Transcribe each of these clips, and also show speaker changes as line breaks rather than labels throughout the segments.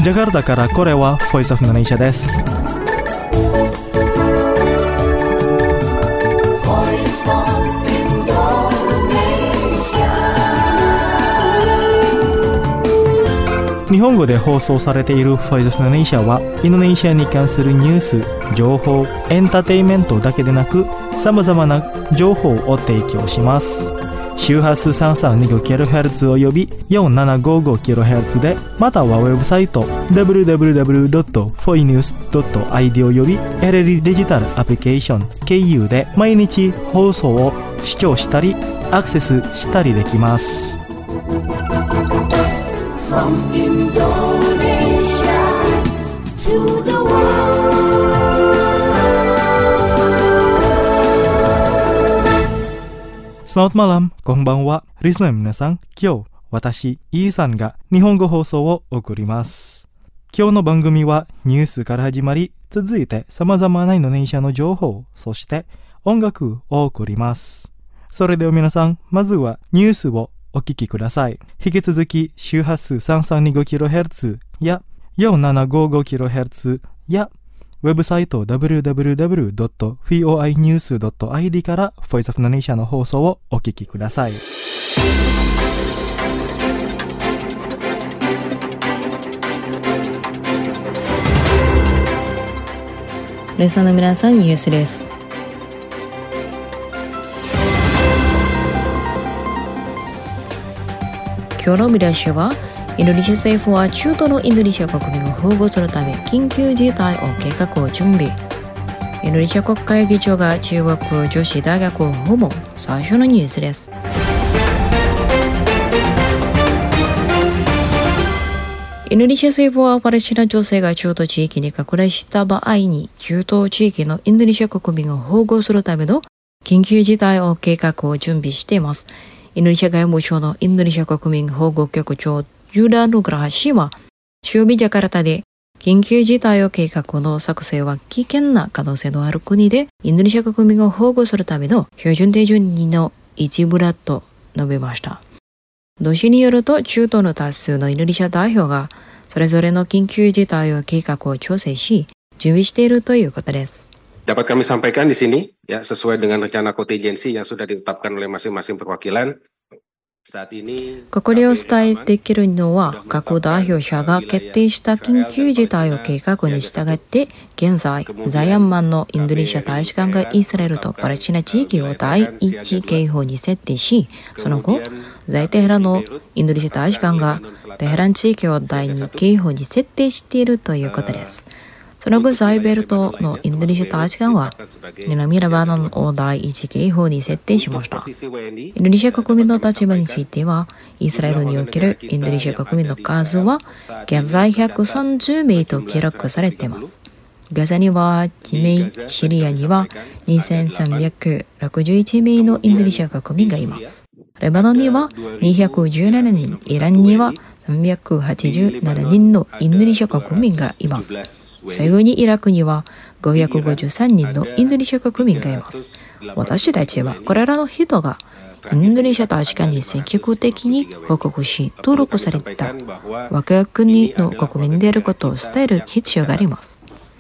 ジャカルタからこれは Voice of Indonesia です。日本語で放送されている Voice of Indonesia はインドネシアに関するニュース、情報、エンターテインメントだけでなく様々な情報を提供します。周波数 3325kHz および 4755kHz で、またはウェブサイト www.foinews.id および LLD デジタルアプリケーション KU で毎日放送を視聴したりアクセスしたりできます。From Indonesia to the world。Selamat malam、こんばんは。リスナーの皆さん、今日、私、イーさんが日本語放送を送ります。今日の番組はニュースから始まり、続いて様々なインドネシアの情報、そして音楽を送ります。それでは皆さん、まずはニュースをお聞きください。引き続き周波数 3325kHz や 4755kHz やウェブサイト www.foinews.id から Voice of Indonesia の放送をお聞きください。
リスナーの皆さん、ニュースです。今日の見出しは、インドネシア政府は中東のインドネシア国民を保護するため緊急事態を計画を準備。インドネシア国会議長が中国女子大学を訪問。最初のニュースです。インドネシア政府はパレスチナ情勢が中東地域に拡大した場合に中東地域のインドネシア国民を保護するための緊急事態を計画を準備しています。インドネシア外務省のインドネシア国民保護局長ユダ・ヌグラハ氏は、週曜日ジャカルタで緊急事態を計画の作成は危険な可能性のある国で、インドネシア国民を保護するための標準手順の一部だと述べました。同氏によると、中東の多数のインドネシア代表が、それぞれの緊急事態を計画を調整し、準備しているということです。
Dapat kami sampaikan di sini, ya, sesuai dengan rencana kontingensi yang sudah ditetapkan oleh masing-masing perwakilan.
ここでお伝えできるのは、各代表者が決定した緊急事態を計画に従って、現在、ザイアンマンのインドネシア大使館がイスラエルとパレスチナ地域を第一警報に設定し、その後、在テヘランのインドネシア大使館がテヘラン地域を第二警報に設定しているということです。その後、ザイベルトのインドネシア大使館は、南レバノンを第一警報に設定しました。インドネシア国民の立場については、イスラエルにおけるインドネシア国民の数は、現在130名と記録されています。ガザには2名、シリアには2361名のインドネシア国民がいます。レバノンには217人、イランには387人のインドネシア国民がいます。最後にイラクには553人のインドネシア国民がいます。私たちはこれらの人がインドネシア大使館に積極的に報告し登録された我が国の国民であることを伝える必要があります。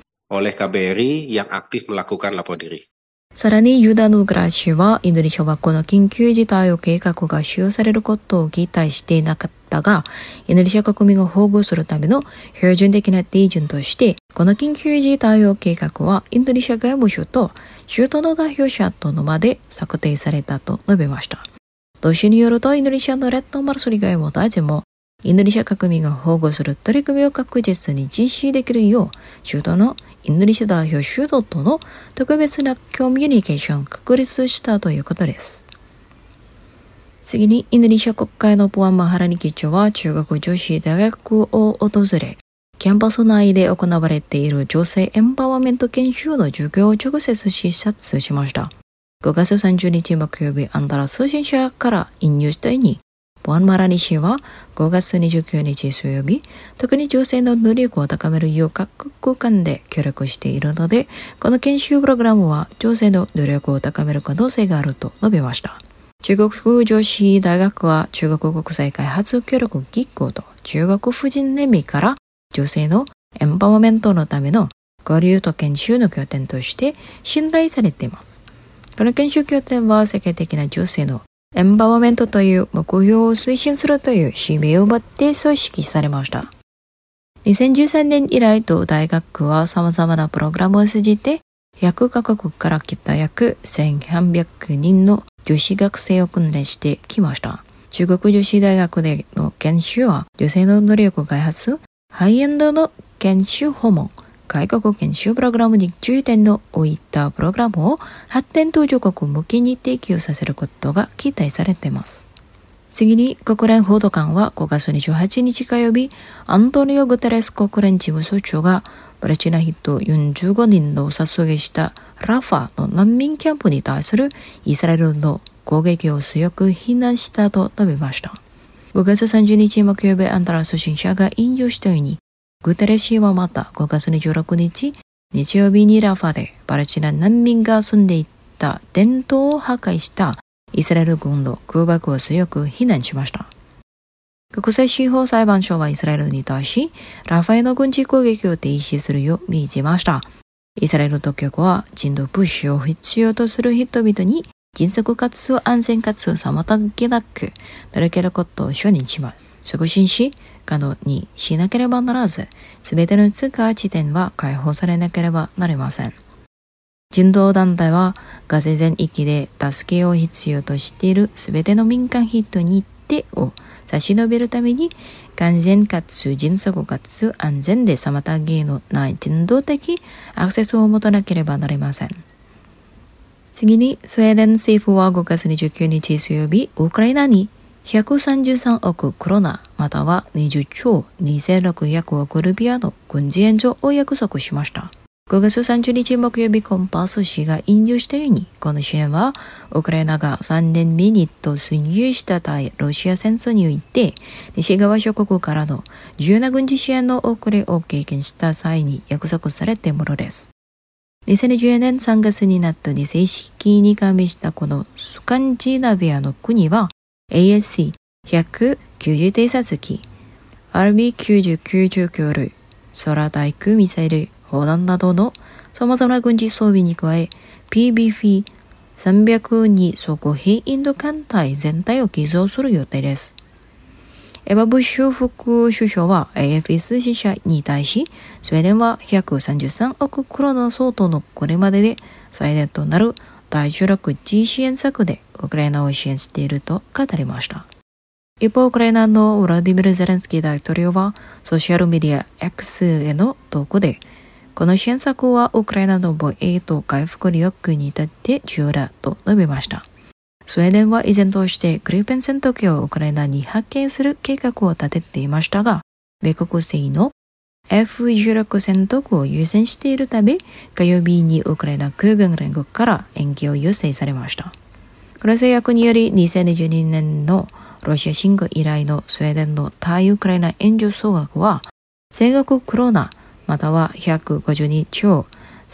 さらにユダ・ヌグラ氏は、インドネシアはこの緊急事態を計画が使用されることを期待していなかったが、インドネシア国民を保護するための標準的な手順として、この緊急事態を計画はインドネシア外務省と中東の代表者との場で策定されたと述べました。同氏によると、インドネシアのレッドマルソリ外務大臣も、インドネシア国民を保護する取り組みを確実に実施できるよう、中東のインドネシア代表主導との特別なコミュニケーションを確立したということです。次に、インドネシア国会のプアン・マハラニ議長は中国女子大学を訪れ、キャンパス内で行われている女性エンパワーメント研修の授業を直接視察しました。5月30日木曜日、アンダラ通信社から引用したように、プアン・マハラニ氏は5月29日水曜日、特に女性の能力を高めるよう各国間で協力しているので、この研修プログラムは女性の能力を高める可能性があると述べました。中国女子大学は中国国際開発協力機構と中国婦人連盟から女性のエンパワーメントのための交流と研修の拠点として信頼されています。この研修拠点は世界的な女性のエンパワーメントという目標を推進するという使命を持って組織されました。2013年以来、同大学は様々なプログラムを通じて100カ国から来た約1300人の女子学生を訓練してきました。中国女子大学での研修は女性の能力開発、ハイエンドの研修訪問、外国研修プログラムに重点の置いたプログラムを発展途上国向けに提供させることが期待されています。次に国連報道官は5月28日火曜日、アントニオ・グテレス国連事務総長がパレスチナ人45人の殺害したラファの難民キャンプに対するイスラエルの攻撃を強く非難したと述べました。5月30日木曜日、アンタラ通信社が引用したように、グテレス氏はまた5月26日、日曜日にラファでパレスチナ難民が住んでいた伝統を破壊したイスラエル軍の空爆を強く非難しました。国際司法裁判所はイスラエルに対し、ラファへの軍事攻撃を停止するよう命じました。イスラエル当局は人道物資を必要とする人々に迅速かつ安全かつ妨げなく届けることを承認します。促進し、可能にしなければならず、すべての通過地点は解放されなければなりません。人道団体はガザ全域で助けを必要としているすべての民間人に手を差し伸べるために、完全かつ迅速かつ安全で妨げのない人道的アクセスを持たなければなりません。次に、スウェーデン政府は5月29日水曜日、ウクライナに133億クロナまたは20兆2600億ルピアの軍事援助を約束しました。5月30日木曜日、コンパス紙が引用したように、この支援はウクライナが3年目に突入した対ロシア戦争において西側諸国からの重要な軍事支援の遅れを経験した際に約束されたものです。2020年3月になったに正式に加盟したこのスカンジナビアの国はASC190 偵察機、RB90 類、空対空ミサイル、砲弾などの様々な軍事装備に加え、PBF302 装兵インド艦隊全体を寄贈する予定です。エバブッシュ副首相は AFP 通信社に対し、スウェーデンは133億クロナ相当のこれまでで最大となる第16次支援策でウクライナを支援していると語りました。一方、ウクライナのウラディミル・ゼレンスキー大統領はソーシャルメディア X への投稿で、この支援策はウクライナの防衛と回復力にとって重要だと述べました。スウェーデンは依然としてグリペン戦闘機をウクライナに派遣する計画を立てていましたが、米国製の F16 戦闘機を優先しているため、火曜日にウクライナ空軍連合から延期を要請されました。この制約により2022年のロシア侵攻以来のスウェーデンの対ウクライナ援助総額は1000億クロナまたは152兆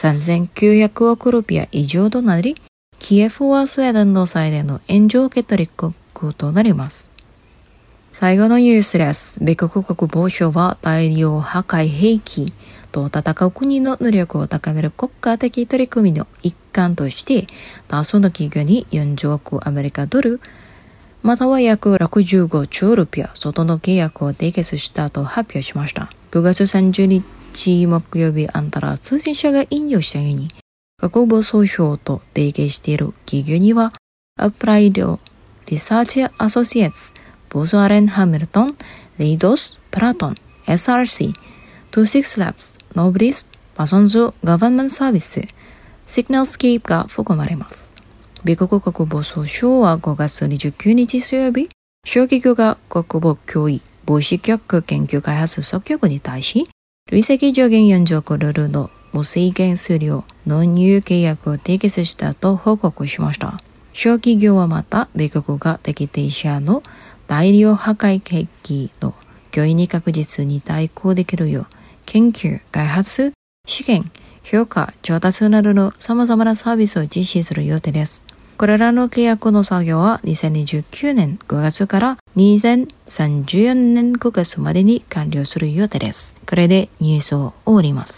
3900億ルピア以上となり、キエフはスウェーデンの最大の援助受け取り国となります。最後のニュースです。米国国防省は大量破壊兵器と戦う国の能力を高める国家的取り組みの一環として、多数の企業に40億アメリカドル、または約65兆ルピア外の契約を締結したと発表しました。5月30日木曜日、アンタラ通信社が引用したように、国防総省と提携している企業には、アプライド、リサーチアソシエツ、ボスアレン・ハミルトン、レイドス、プラトン、SRC、26 Labs、ノーブリス、パソンズ、ガバメントサービス、シグナルスケープが含まれます。米国国防総省は5月29日水曜日、小企業が国防脅威防止局研究開発総局に対し、累積上限40億ドルの無制限数量納入契約を締結したと報告しました。小企業はまた、米国が敵対者の大量破壊兵器の脅威に確実に対抗できるよう、研究、開発、試験、評価、調達などの様々なサービスを実施する予定です。これらの契約の作業は2029年5月から 2034年9月までに完了する予定です。これでニュースを終わります。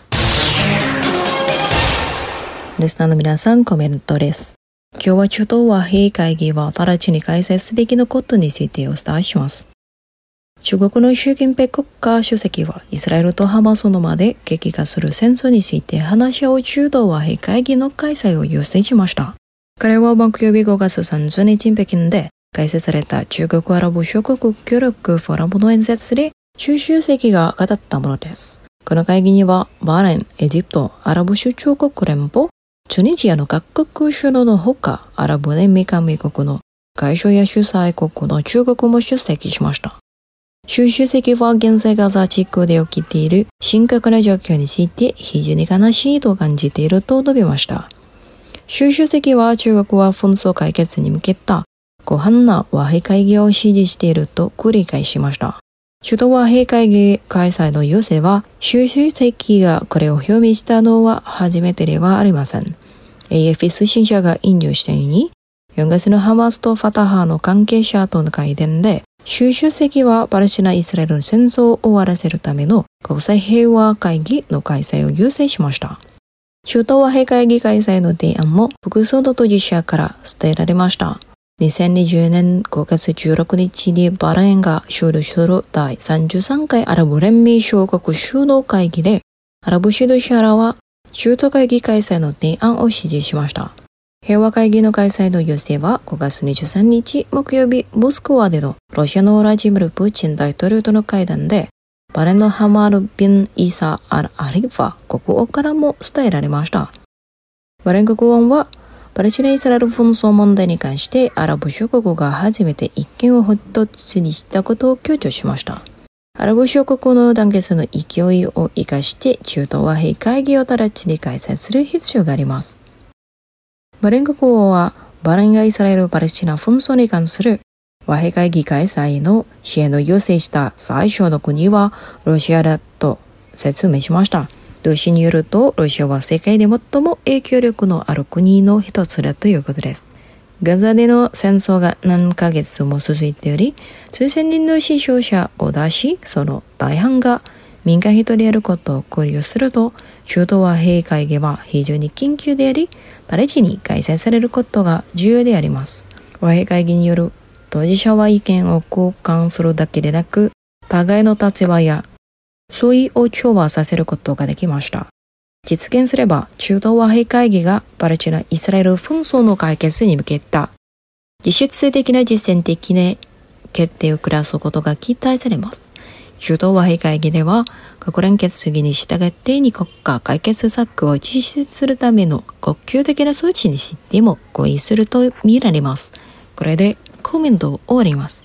リスナーの皆さん、コメントです。今日は中東和平会議は直ちに開催すべきのことについてお伝えします。中国の習近平国家主席はイスラエルとハマスのまで激化する戦争について話し合う中東和平会議の開催を要請しました。彼は木曜日5月30日北京で開催された中国アラブ諸国協力フォーラムの演説で習主席が語ったものです。この会議にはバーレーン、エジプト、アラブ首長国連邦、チュニジアの各国首脳のほか、アラブ連盟加盟国の外相や主催国の中国も出席しました。習主席は現在ガザ地区で起きている深刻な状況について非常に悲しいと感じていると述べました。習主席は中国は紛争解決に向けた広範な和平会議を支持していると繰り返しました。首都和平会議開催の要請は習主席がこれを表明したのは初めてではありません。AFP 通信社が引用したように、4月のハマスとファタハの関係者との会談で、習主席はパレスチナ・イスラエルの戦争を終わらせるための国際平和会議の開催を要請しました。中東和平会議開催の提案も複数の当事者から伝えられました。2020年5月16日にバーレーンが主導する第33回アラブ連盟小国首脳会議で、アラブ指導者らは中東会議開催の提案を支持しました。平和会議の開催の要請は5月23日木曜日モスクワでのロシアのウラジミル・プーチン大統領との会談でバレンのハマル・ビン・イサ・アル・アリファ国王からも伝えられました。バレン国王はパレスチナ・イスラエル紛争問題に関してアラブ諸国が初めて意見を一つにしたことを強調しました。アラブ諸国の団結の勢いを生かして中東和平会議を直ちに開催する必要があります。バレン国王はバレンがイスラエル・パレスチナ紛争に関する和平会議開催の支援を要請した最初の国はロシアだと説明しました。同氏によるとロシアは世界で最も影響力のある国の一つだということです。ガザでの戦争が何ヶ月も続いており、数千人の死傷者を出し、その大半が民間人であることを考慮すると、中東和平会議は非常に緊急であり、直ちに開催されることが重要であります。和平会議による当事者は意見を交換するだけでなく、互いの立場や相違を調和させることができました。実現すれば、中東和平会議がパレスチナ・イスラエル紛争の解決に向けた実質的な実践的な決定を下すことが期待されます。中東和平会議では、国連決議に従って2国家解決策を実施するための恒久的な措置についても合意すると見られます。これでコメントを終わります。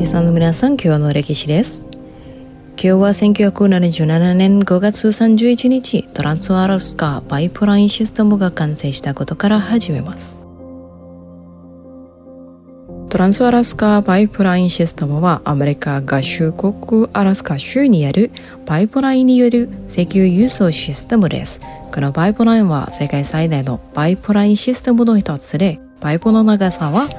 さんの皆さん、今日の歴史です。今日は1977年5月31日、トランスアラスカパイプラインシステムが完成したことから始めます。トランスアラスカパイプラインシステムはアメリカ合衆国アラスカ州にあるパイプラインによる石油輸送システムです。このパイプラインは世界最大のパイプラインシステムの一つで、パイプの長さは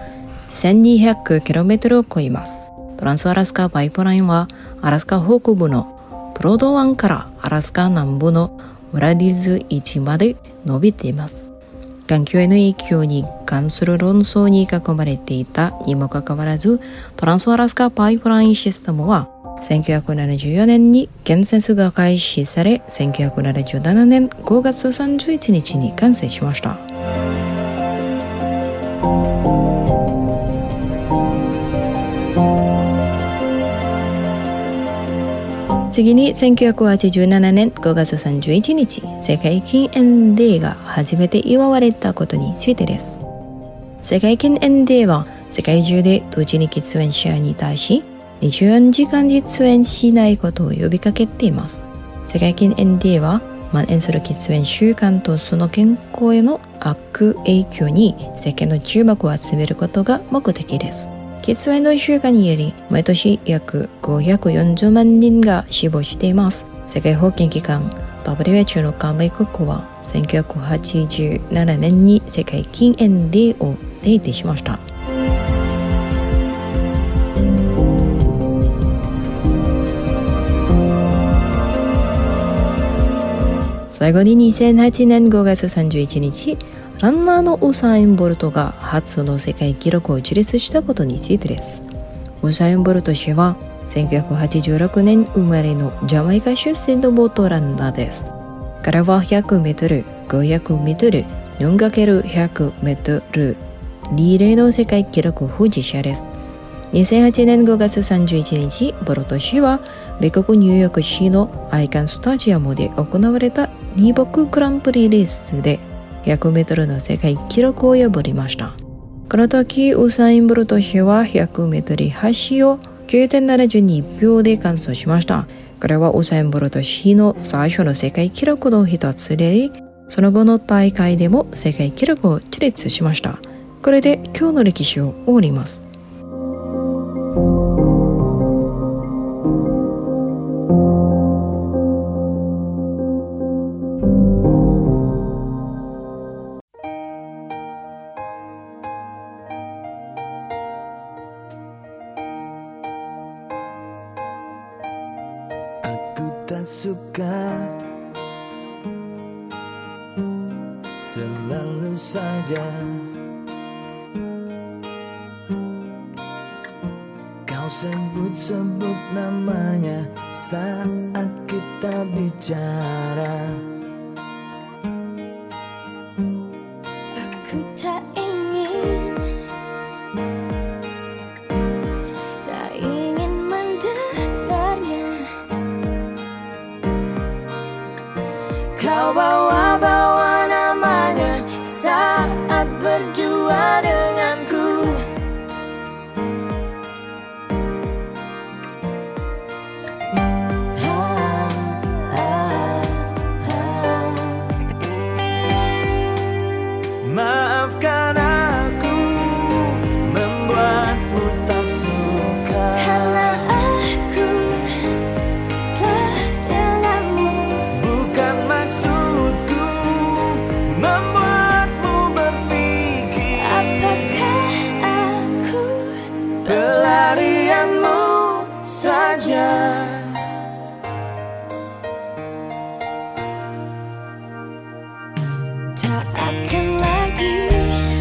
1200km を超えます。トランスアラスカパイプラインはアラスカ北部のプロド湾からアラスカ南部のウラディズ市まで伸びています。環境への影響に関する論争に囲まれていたにもかかわらず、トランスアラスカパイプラインシステムは1974年に建設が開始され、1977年5月31日に完成しました。次に1987年5月31日、世界禁煙デーが初めて祝われたことについてです。世界禁煙デーは世界中で同時に喫煙者に対し24時間で喫煙しないことを呼びかけています。世界禁煙デーは蔓延する喫煙習慣とその健康への悪影響に世間の注目を集めることが目的です。喫煙の習慣により毎年約540万人が死亡しています。世界保健機関 WHO の加盟国は1987年に世界禁煙デーを制定しました。最後に2008年5月31日、ランナーのウサイン・ボルトが初の世界記録を樹立したことについてです。ウサイン・ボルト氏は1986年生まれのジャマイカ出身のボートランナーです。彼は 100m、500m、4×100m リレーの世界記録保持者です。2008年5月31日、ボルト氏は米国ニューヨーク市のアイカンスタジアムで行われたリーボックグランプリレースで100メートルの世界記録を破りました。この時、ウサイン・ボルト氏は100メートル走を 9.72 秒で完走しました。これはウサイン・ボルト氏の最初の世界記録の一つで、その後の大会でも世界記録を樹立しました。これで今日の歴史を終わります。
Tak suka selalu saja kau sebut-sebut namanya saat kita bicara.
Aku tak ingin kau bawa-bawa namanya saat berdua denganku.
Maafkan aku membuatmu tak suka,
karena aku tak denganmu.
Bukan maksudku membuatmu berpikir
apakah aku
pelarianmu saja.
Tak akan lagi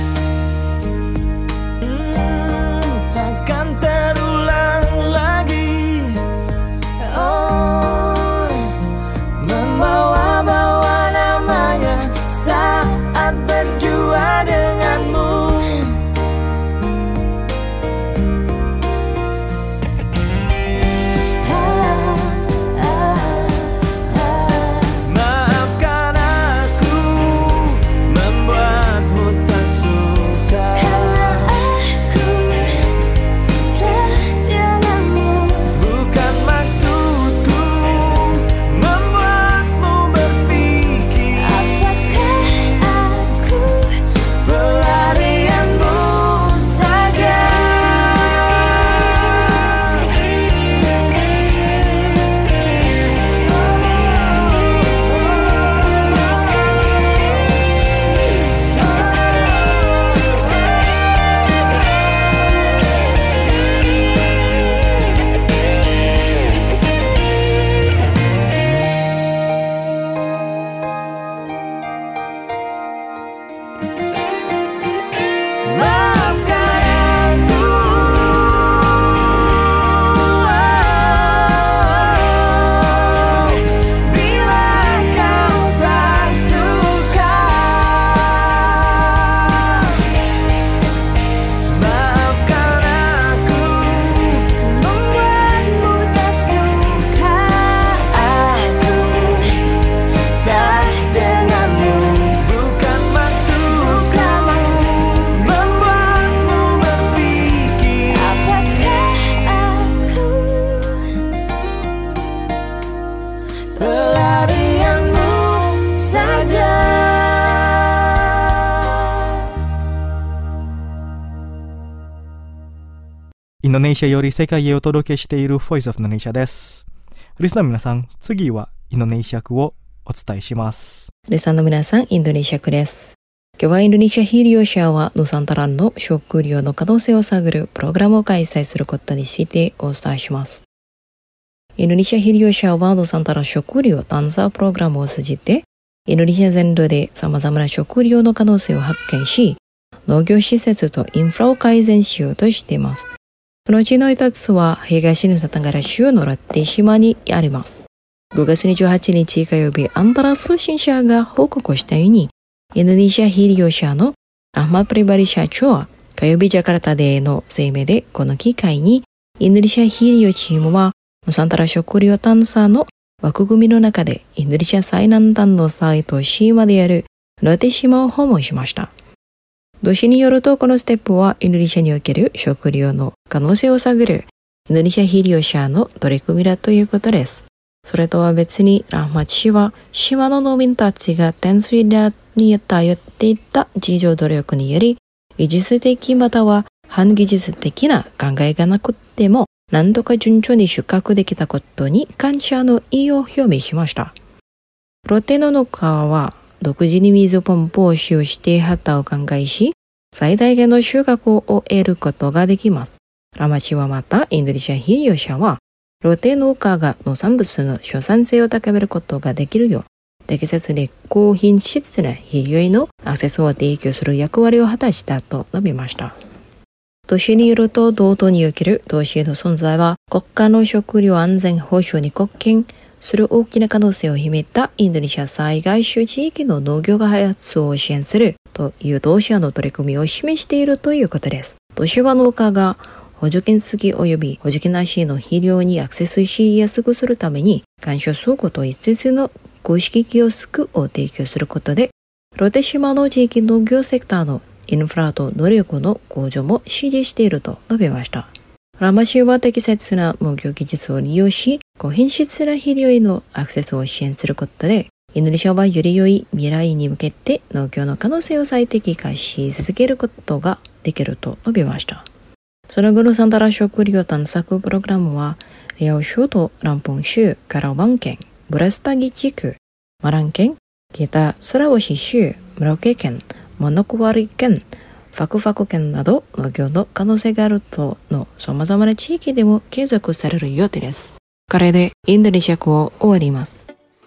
インドネシアより世界へお届けしている Voice of Indonesia です。リスナーの皆さん、次はインドネシア語をお伝えします。
リスナーの皆さん、インドネシア語です。今日はインドネシアヒーリオシアはヌサンタランの食料の可能性を探るプログラムを開催することについてお伝えします。インドネシアヒーリオシアはヌサンタラン食料探査プログラムを通じて、インドネシア全土で様々な食料の可能性を発見し、農業施設とインフラを改善しようとしています。そのうちの一つは東ヌサタンガラ州のラッテ島にあります。5月28日火曜日、アンタラ通信社が報告したように、インドネシアヒーリオシアのラハマプリバリ社長は火曜日ジャカルタでの声明でこの機会にインドネシアヒーリオチームはヌサンタラ食料探査の枠組みの中でインドネシア最南端の最都島であるラテ島を訪問しました。同氏によるとこのステップはインドネシアにおける食料の可能性を探るインドネシアヒーリオシアの取り組みだということです。それとは別にラハマチは島の農民たちが淡水に頼っていた自助努力により技術的または反技術的な考えがなくても何とか順調に収穫できたことに感謝の意を表明しました。ロテの農家は独自に水ポンプを使用して畑を灌漑し最大限の収穫を得ることができます。ラマチはまたインドネシアヒーリオシアはロテ農家が農産物の生産性を高めることができるよう適切で高品質な肥料へのアクセスを提供する役割を果たしたと述べました。都市によると同等における都市の存在は国家の食料安全保障に貢献する大きな可能性を秘めたインドネシア災害州地域の農業開発を支援するという同社の取り組みを示しているということです。都市は農家が補助金付き及び補助金なしの肥料にアクセスしやすくするために干渉倉庫と5つの公式キオスクを提供することでロテ島の地域農業セクターのインフラと能力の向上も支持していると述べました。ラマ州は適切な農業技術を利用し高品質な肥料へのアクセスを支援することでインドネシアはより良い未来に向けて農業の可能性を最適化し続けることができると述べました。その後のサンタラ食料探索プログラムはリアオ州とランプン州、カラワン県、ブラスタギ地区、マラン県、北スラワシ州、ムラオケ県、マノコワリ県、ファクファク県など農業の可能性があるとの様々な地域でも継続される予定です。これでインドネシア語を終わります。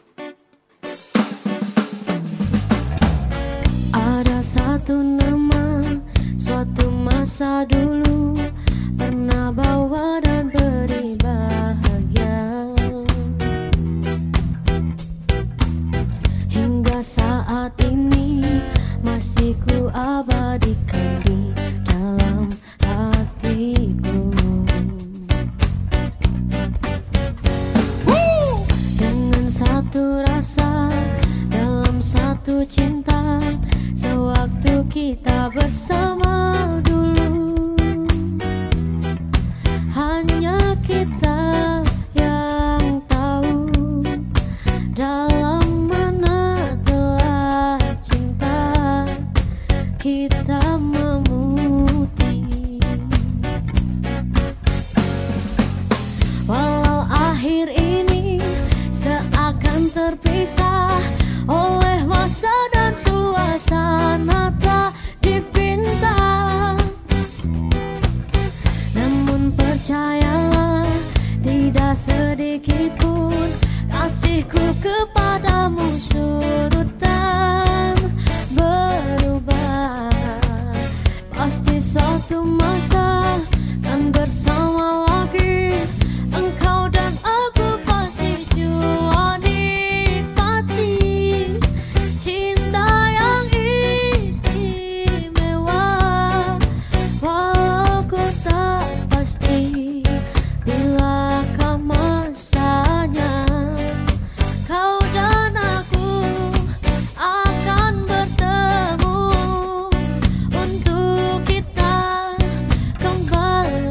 Ada satu nama, suatu masa dulu pernah bawa dan beri bahagia. Hingga saat ini masih ku abadikan di dalam hatiku. Dengan satu rasa dalam satu cinta sewaktu kita bersama dulu, hanya kita yang tahu dalam mana telah cinta kita memutih. Walau akhir ini seakan terpisah oleh masa dan suasana tak dipinta, namun percayalah tidak sedikit pun kasihku kepadamu surut dan berubah. Pasti suatu masa kan bersama lagi, engkau dan aku pasti jua nikmati cinta yang istimewa. Walau ku tak pasti bilakah masanya kau dan aku akan bertemu untuk kita kembali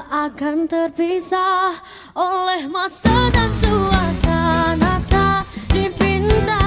seakan terpisah oleh masa dan suasana tak dipinta.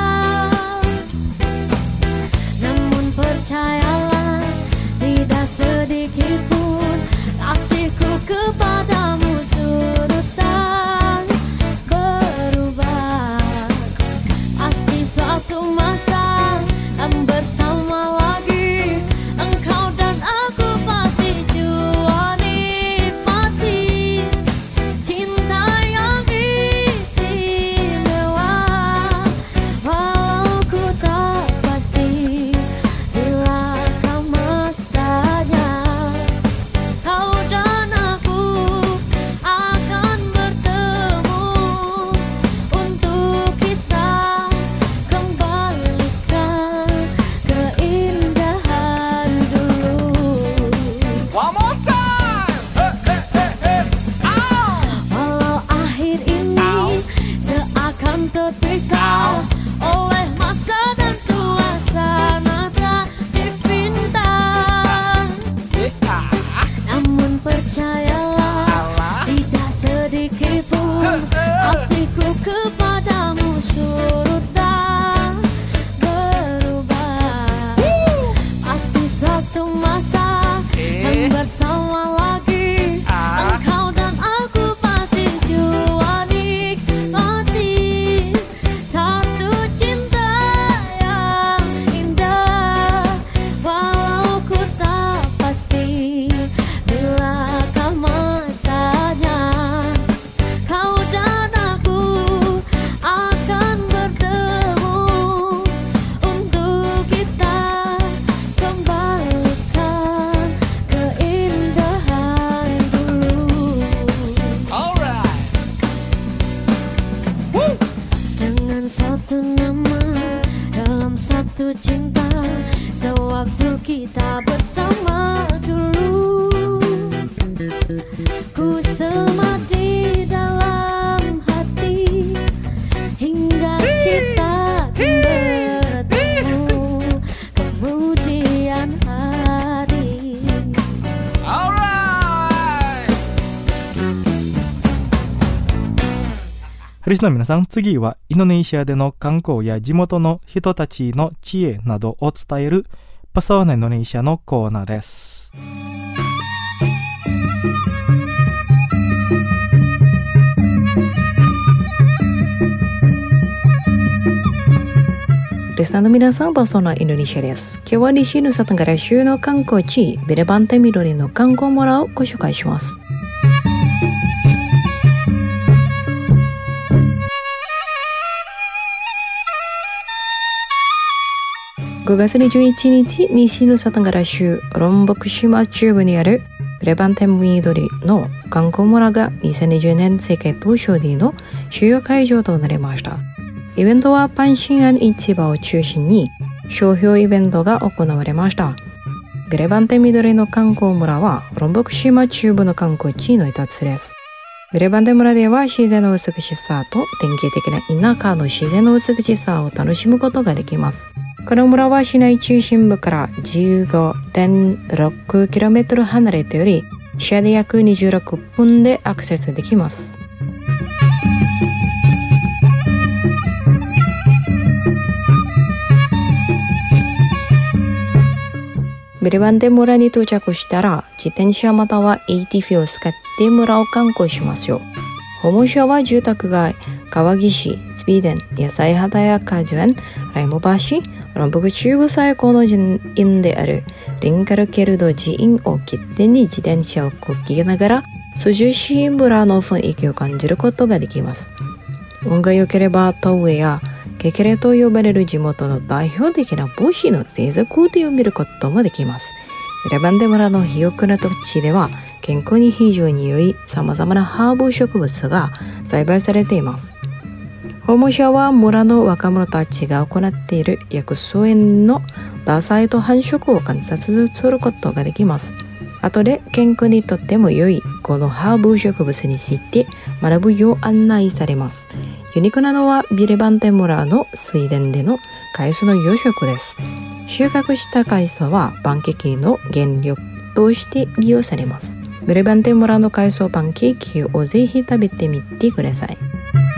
Namun percayalah, tidak sedikit pun kasihku kepadamu sudut tak berubah. Pasti suatu masa akan bersama lagi, engkau dan aku pasti jua nikmati cinta yang istimewa. Walau ku tak pasti bilakah masanya, kau dan aku akan bertemu untuk kita kembalikan keindahan dulu.
One more time.
Walau akhir ini seakan terpisah oleh masa dan suasana tak dipinta. Namun percayalah, tidak sedikit pun kasihku kepadamu surut tak berubah. Pasti suatu masa akan bersama lagi, engkau dan aku pasti jua nikmati satu cinta yang indah. Walau ku tak pasti bilakah masanya, kau dan aku akan bertemu untuk kita kembalikan keindahan dulu.
Alright.
Dengan satu nama dalam satu cinta, sewaktu kita bersama dulu, ku semat di dalam hati hingga kita bertemu kemudian hari.
Alright.
リスナーの皆さん、次はインドネシアでの観光や地元の人たちの知恵などを伝えるパソーナインドネシアのコーナーです。
リスナーの皆さん、パソーナインドネシアです。今日は西ヌサタンガラ州の観光地ビレバンテミドリの観光村をご紹介します。5月21日、西ヌサタンガラ州ロンボク島中部にあるビレバンテミドリの観光村が2020年世界東証 D の主要会場となりました。イベントはパンシンアン市場を中心に商標イベントが行われました。ビレバンテミドリの観光村はロンボク島中部の観光地の一つです。ビレバンテ村では自然の美しさと典型的な田舎の自然の美しさを楽しむことができます。この村は市内中心部から 15.6km 離れており、車で約26分でアクセスできます。ビレバンテ村に到着したら、自転車または ATV を使って村を観光しますよ。訪問者は住宅街、川岸、スピーデン、野菜畑や果樹園、ライモ橋、ロンボク中部最高の寺院であるリンカルケルド寺院を起点に自転車をこぎながら、涼しい村の雰囲気を感じることができます。運が良ければ田植えやケケレと呼ばれる地元の代表的な帽子の製造工程を見ることもできます。ビレバンテ村の肥沃な土地では健康に非常に良い様々なハーブ植物が栽培されています。訪問者は村の若者たちが行っている薬草園のダサイと繁殖を観察することができます。後で健康にとっても良いこのハーブ植物について学ぶよう案内されます。ユニークなのはビレバンテ村の水田での海藻の養殖です。収穫した海藻はパンケーキの原料として利用されます。 ブレバンテ村の海藻パンケーキをぜひ食べてみてください。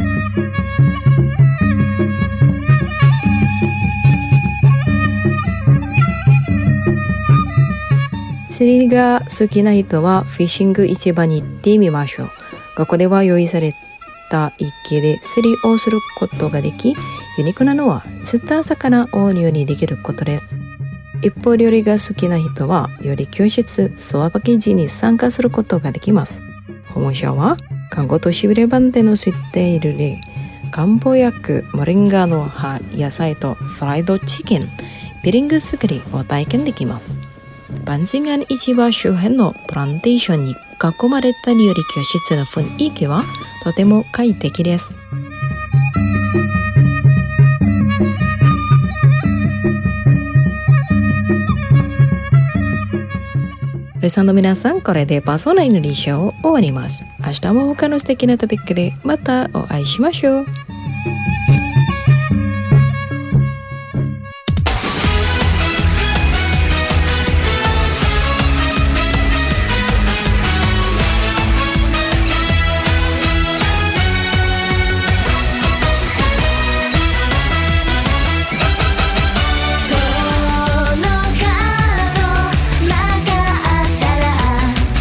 釣りが好きな人はフィッシング市場に行ってみましょう。ここでは用意された池で釣りをすることができ、ユニークなのは釣った魚を料理できることです。一方、料理が好きな人は料理教室ソワパケージに参加することができます。訪問者は看護都市ブレバンテのスイーテイルで漢方薬モリンガの葉野菜とフライドチキンピリング作りを体験できます。バンシンガン市場周辺のプランテーションに囲まれた料理教室の雰囲気はとても快適です。リスナーの皆さん、これでパーソナルイングリッシュを終わります。明日も他の素敵なトピックでまたお会いしましょう。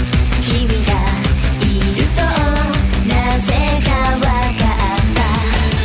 「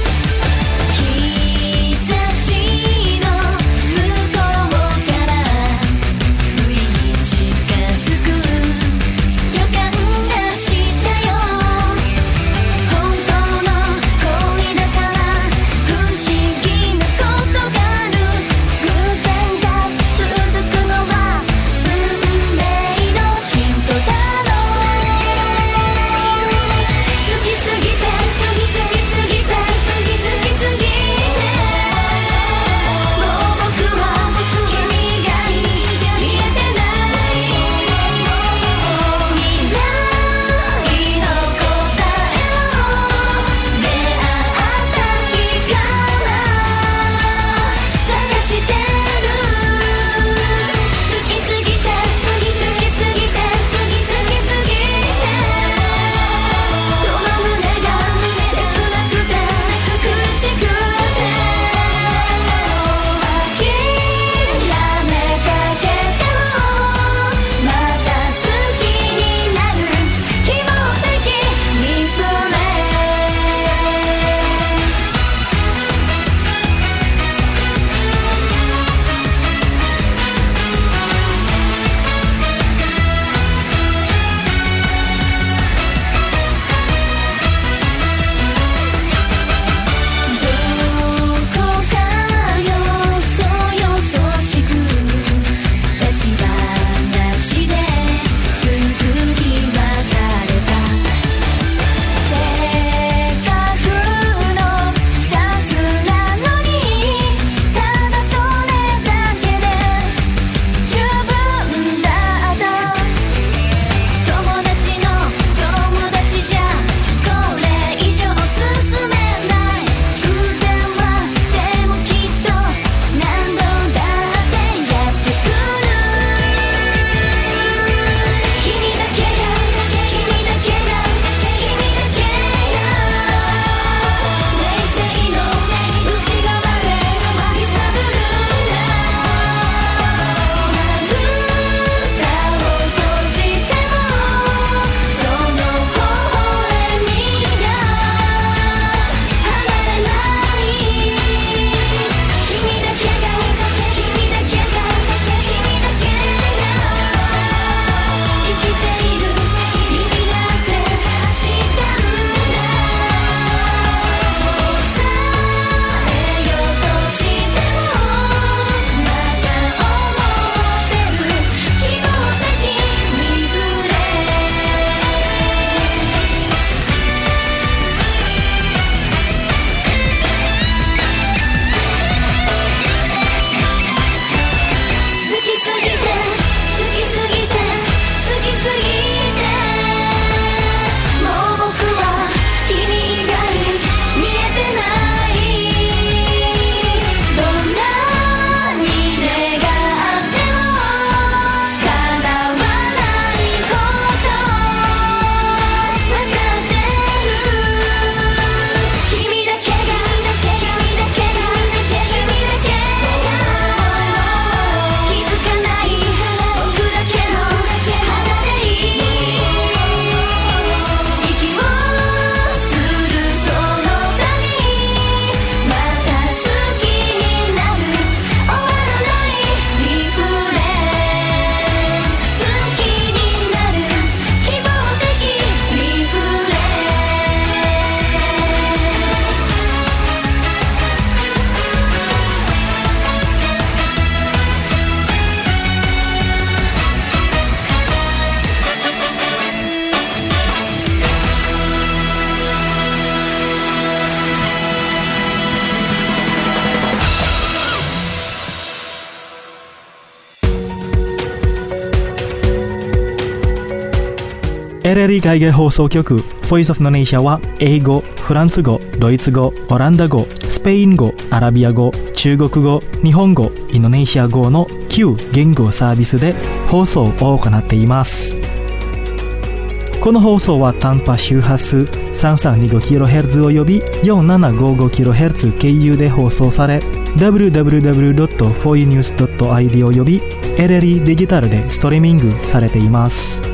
LLE 海外放送局 Voice of Indonesia は英語、フランス語、ドイツ語、オランダ語、スペイン語、アラビア語、中国語、日本語、インドネシア語の9言語サービスで放送を行っています。この放送は短波周波数 3325kHz および 4755kHz 経由で放送され、www.foinews.id および LLE デジタルでストリーミングされています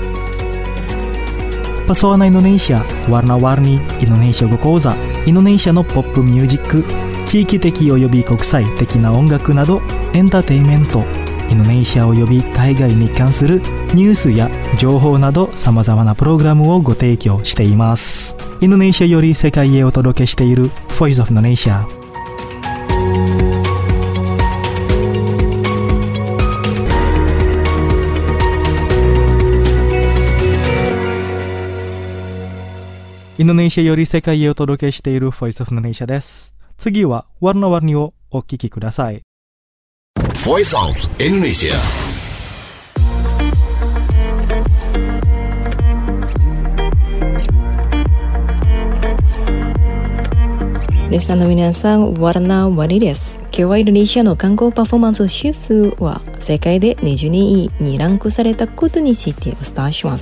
。Pesona Indonesia, Warna-warni Indonesia語講座、インドネシアのポップミュージック、地域的および国際的な音楽などエンターテインメント、インドネシアおよび海外に関するニュースや情報など様々なプログラムをご提供しています。インドネシアより世界へお届けしている Voice of Indonesia。インドネシアより世界へお届けしている Voice of Indonesia です。次はWarna-warniをお聞きください。
Voice of Indonesia。
リスナーの皆さん、Warna-warniです。今日はインドネシアの観光パフォーマンス指数は世界で22位にランクされたことについてお伝えします。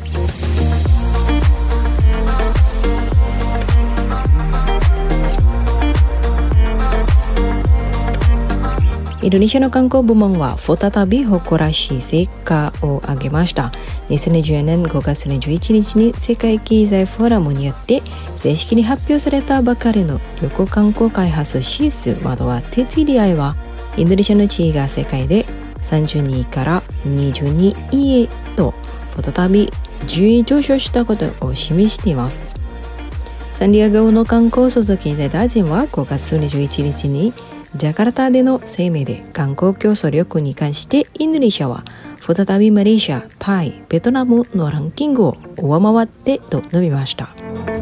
インドネシアの観光部門は再び誇らしい成果を上げました。2020年5月21日に世界経済フォーラムによって正式に発表されたばかりの旅行観光開発指数または TTDI はインドネシアの地位が世界で32位から22位へと再び10位上昇したことを示しています。サンディエゴの観光総経済大臣は5月21日にジャカルタでの声明で観光競争力に関してインドネシアは再びマレーシア、タイ、ベトナムのランキングを上回ってと述べました。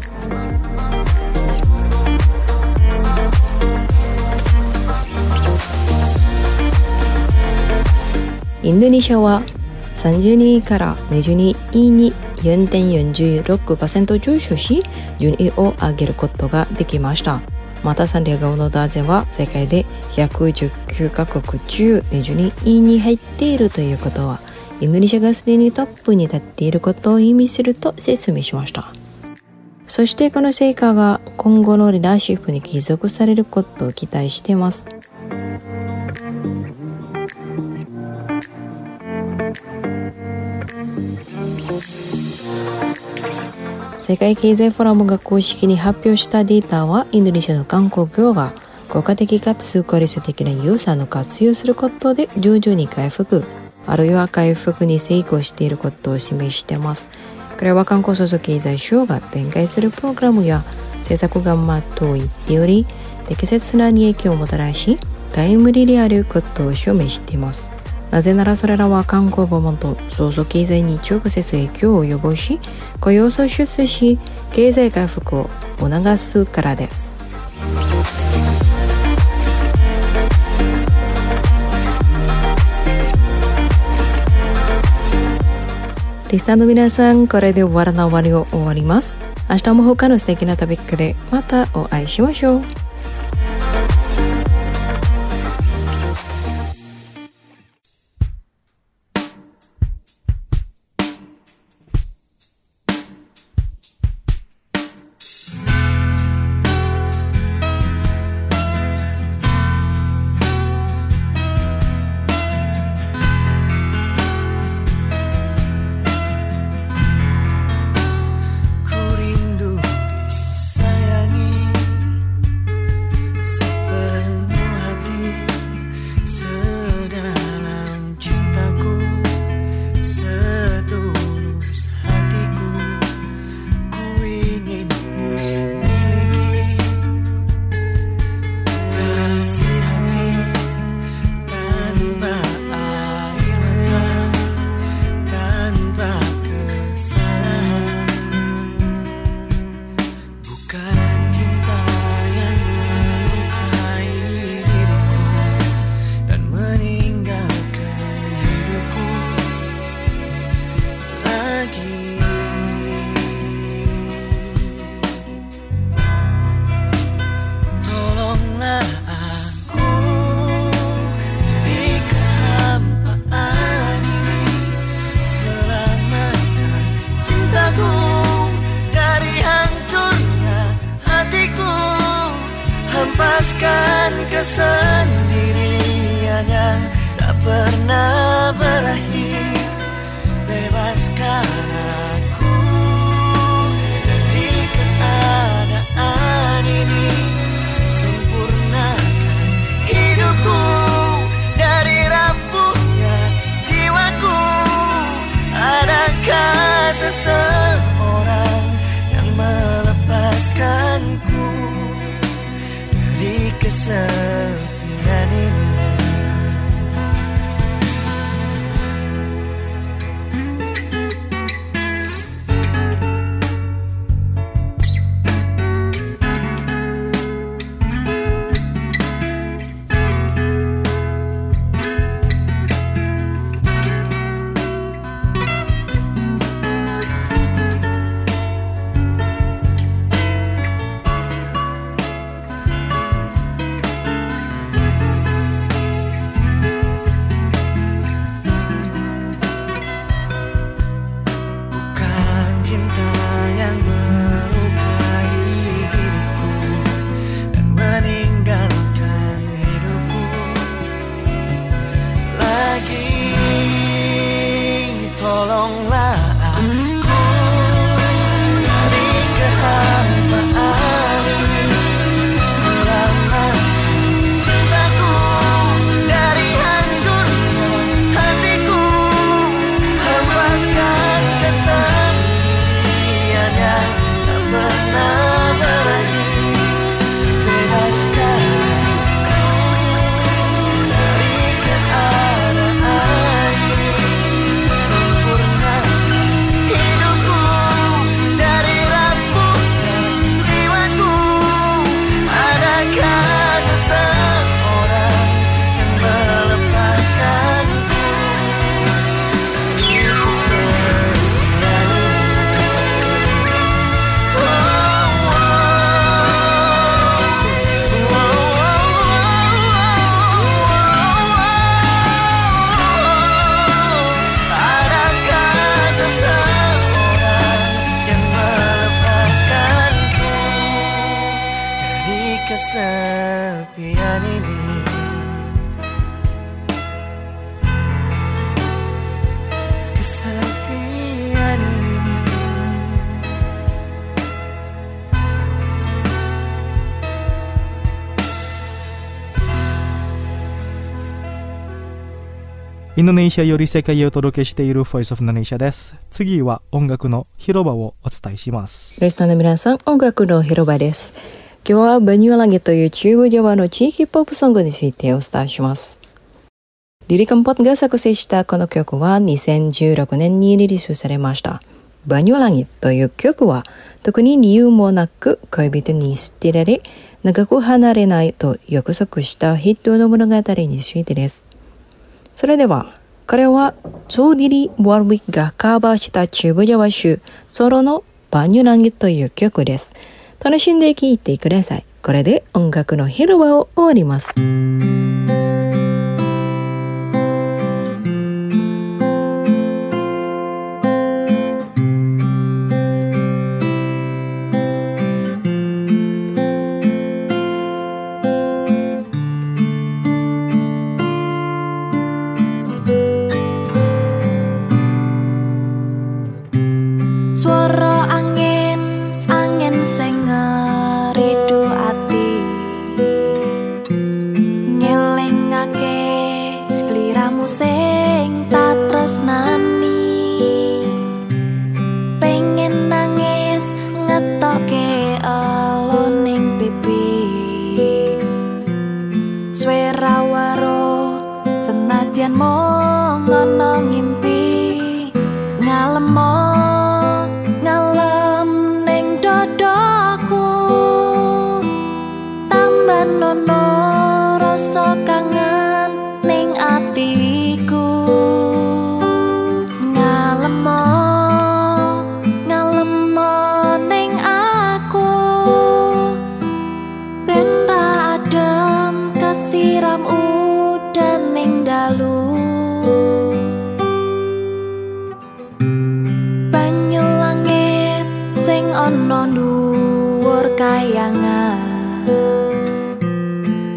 インドネシアは32位から22位に 4.46% 上昇し順位を上げることができました。またサンディエゴの大臣は世界で119カ国中22位に入っているということはインドネシアがすでにトップに立っていることを意味すると説明しました。そしてこの成果が今後のリーダーシップに継続されることを期待しています。世界経済フォーラムが公式に発表したデータはインドネシアの観光業が効果的かつ効率的な予算を活用することで徐々に回復あるいは回復に成功していることを示しています。これは観光創造経済省が展開するプログラムや政策がまといてより適切な利益をもたらしタイムリーであることを証明しています。なぜならそれらは観光部門と創造経済に直接影響を及ぼし雇用を創出し経済回復を促すからです。リスナーの皆さん、これでWarna-warniを終わります。明日も他の素敵なトピックでまたお会いしましょう。
lepaskan kesendirian yang tak pernah berakhir. Bebaskan aku dari keadaan ini. Sempurnakan hidupku dari rapuhnya jiwaku. Adakah seseorang yang melepaskanku dari kesepian ini? Kesepian ini. Kesepian ini.
インドネシアより世界へお届けしている Voice of Indonesia です。次は音楽の広場をお伝えします。
リスナーの皆さん、音楽の広場です。今日はBanyuwangiという中部ジャワの地域ポップソングについてお伝えします。リリカンポットが作成したこの曲は2016年にリリースされました。Banyuwangiという曲は特に理由もなく恋人に捨てられ長く離れないと約束した人の物語についてです。それではこれはチョーディリ・ワルウィックがカバーした中部ジャワ州ソロのBanyuwangiという曲です。楽しんで聴いてください。これで音楽の広場を終わります。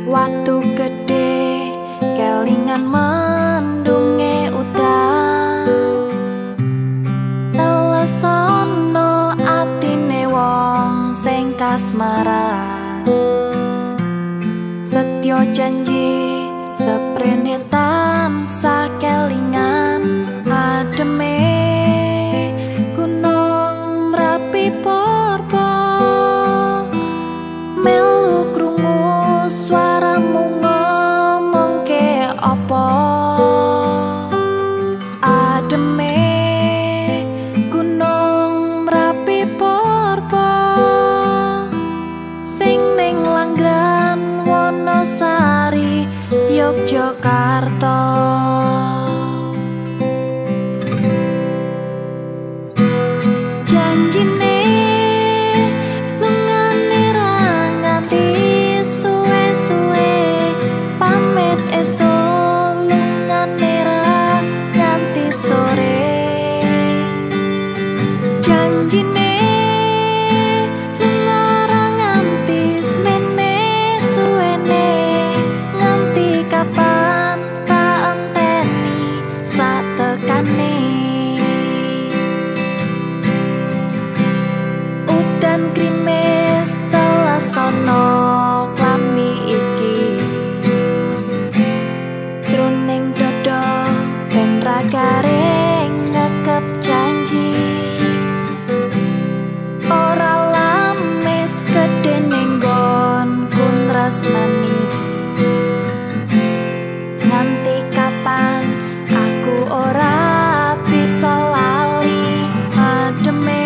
Watu gede kelingan mendunge udan, telesono atine wong sing kasmaran. Setyo janji seprene tansah kelingan, ademe gunung Merapi Porbo, melu krungu suaramu ngomong ke opo. Ademe gunung Merapi Porbo, sing ning Langgran Wonosari Yogyakarta. Janjine lungane ra nganti suwe-suwe, pamit esuk lungane ra nganti sore. Janjine lunga ra nganti semene suwene, nganti kapan tak enteni satekane. Udan krimis telasono klambi iki, jroning dodo ben ra garing ngekep janji. Ora lamis gedhe ning nggonku tresnani, nganti kapan aku ora bisa lali. Ademe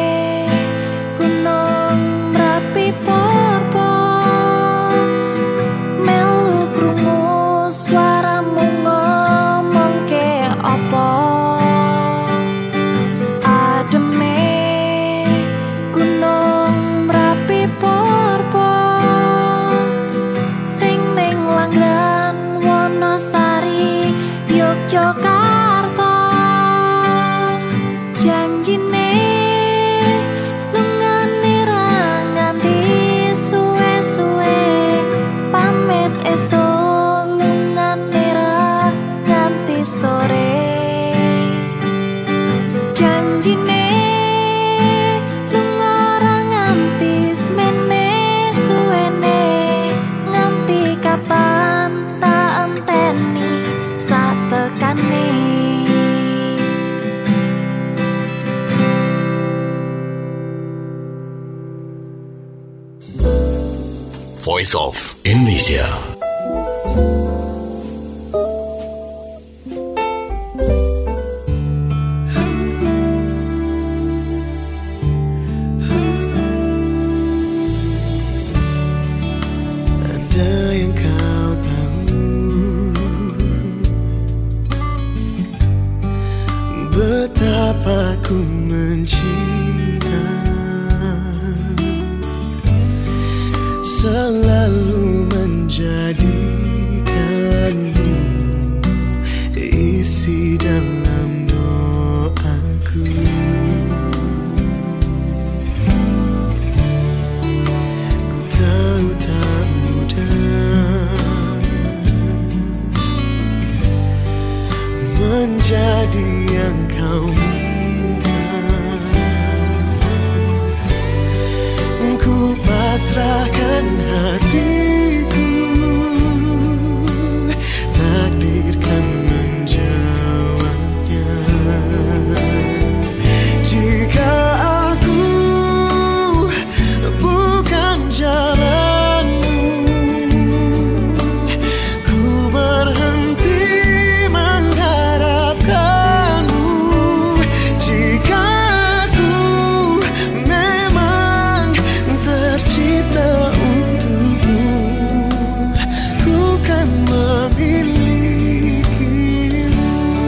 gunung Merapi Porbo, melu krungu suaramu ngomong ke opo. Ademe gunung Merapi Porbo, sing ning Langgran Wonosari Yogyakarta. Janjine lungane ra nganti suwe-suwe, pamit esuk lungane ra nganti sore. Janjine lunga ra nganti semene suwene, nganti kapan tak enteni satekane.
Voice of Indonesia.
Ada yang kau tahu, betapa ku mencinta, selalu menjadikanmu isi dalam doaku. Ku tahu tak mudah menjadi yang kau minta. Ku pasrahkan hatiku, takdirkan menjawabnya. Jika aku bukan jalanmu, ku berhenti mengharapkanmu. Jika aku memang tercipta untukmu, ku kan memilikimu.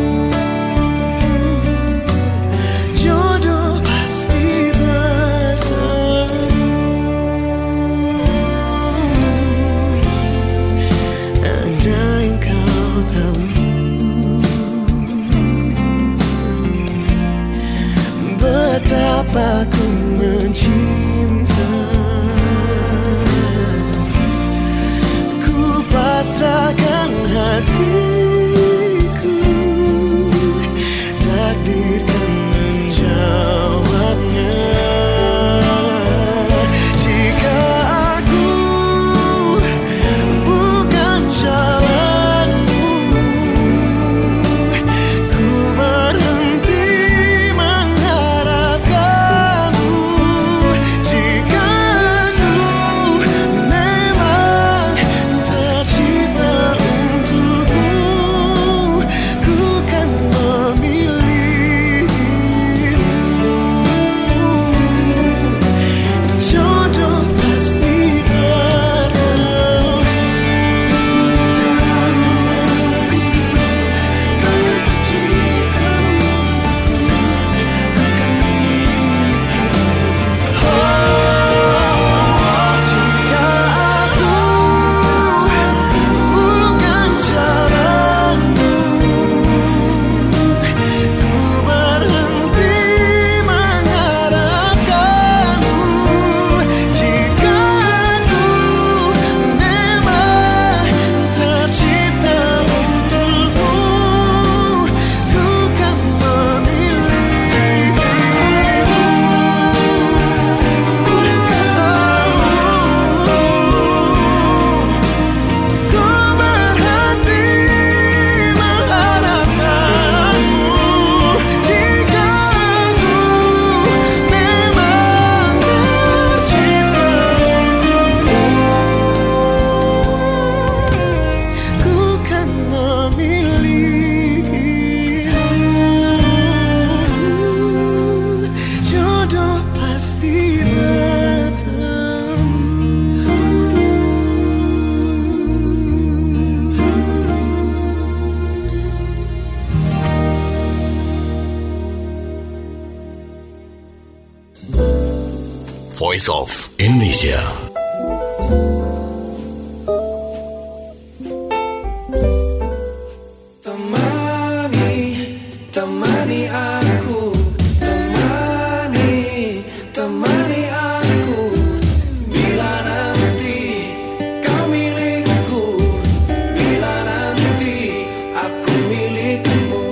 Jodoh pasti bertemu. Ada yang kau tahu, betapa ku mencinta. Ku hatiku, takdirkan menjawabnya. Jika aku bukan jalanmu, ku berhenti mengharapkanmu. Jika aku memang tercipta untukmu, ku kan memilihmu. Jodoh pasti datang, tulis dalam hatiku, kau tercipta untukku, ku kan memilikimu. Jika aku bukan jalanmu, ku berhenti mengharapkanmu. Jika aku memang tercipta untukmu, ku kan memilikimu. Ku berhenti mengharapkanmu. Jika aku memang tercipta untukmu, ku kan memilihmu. Jodoh pasti datang.
Voice of Indonesia.
Temani aku, temani aku, bila nanti kau milikku, bila nanti aku milikmu.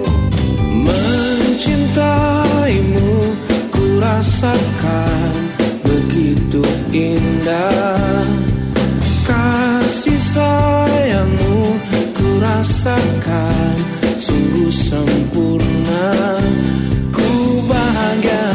Mencintaimu ku rasakan begitu indah, kasih sayangmu ku rasakan sungguh sempurna. Ku bahagia.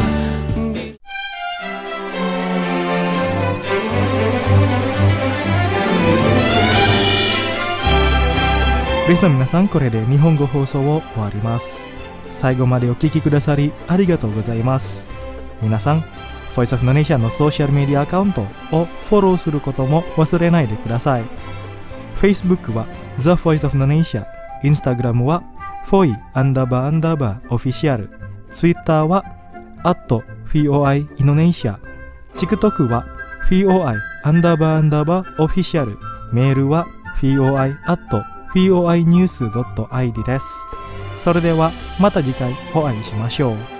Listener 皆さん、これで日本語放送を終わります。最後までお聞きくださりありがとうございます。皆さん、Voice of Indonesia のソーシャルメディアアカウントをフォローすることも忘れないでください。Facebook は The Voice of Indonesia、Instagram は foi__official、Twitter は@foi Indonesia、TikTok は foi__official、メールは foi@foinews.id です。それではまた次回お会いしましょう。